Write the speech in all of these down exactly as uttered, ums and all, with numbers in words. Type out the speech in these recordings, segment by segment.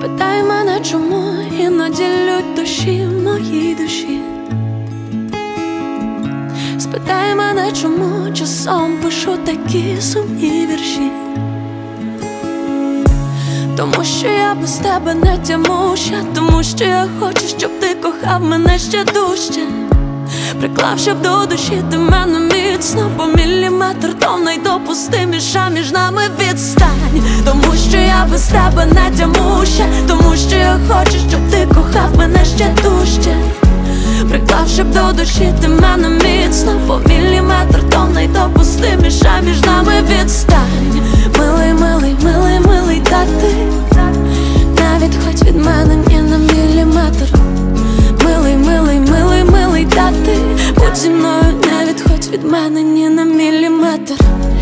Спитай мене, чому іноді лють душі в моїй душі. Спитай мене, чому часом пишу такі сумні вірші. Тому що я без тебе не тямуща, тому що я хочу, щоб ти кохав мене ще дужче. Приклавши б до душі ти мене міцно, по міліметр то найдопустиміша між нами відстань. Тому що я без тебе не тямуща, тому що я хочу, щоб ти кохав мене ще дужче. Приклавши б до душі ти мене міцно, по міліметр то найдопустиміша між нами відстань. Милий, милий, милий, милий, та ти не відходь від мене ні на міліметр. Милий, милий, милий, милий, та ти будь зі мною, не відходь від мене ні на міліметр.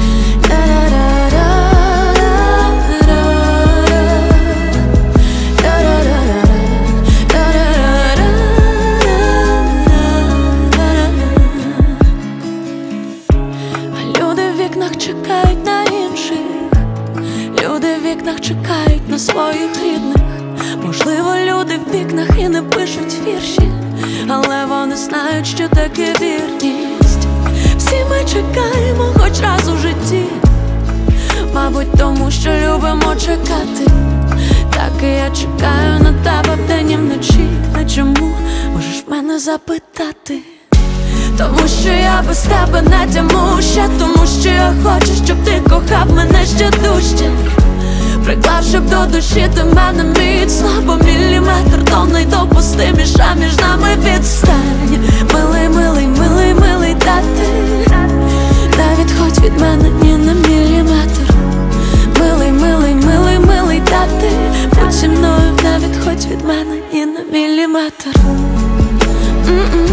Люди в вікнах чекають на інших, люди в вікнах чекають на своїх рідних. Можливо, люди в вікнах і не пишуть вірші, але вони знають, що таке вірність. Всі ми чекаємо хоч раз у житті, мабуть, тому що любимо чекати. Так і я чекаю на тебе вдень і вночі. А чому? Можеш мене запитати? Тому що я без тебе не тямуща, тому що я хочу, щоб ти кохав мене ще дужче. Приклавши б до душі ти мене міцно, бо міліметр то найдопустиміша між нами відстань. Милий, милий, милий, милий, та ти не відходь від мене ні на міліметр. Милий, милий, милий, милий, та ти будь зі мною, не відходь від мене ні на міліметр. М-м.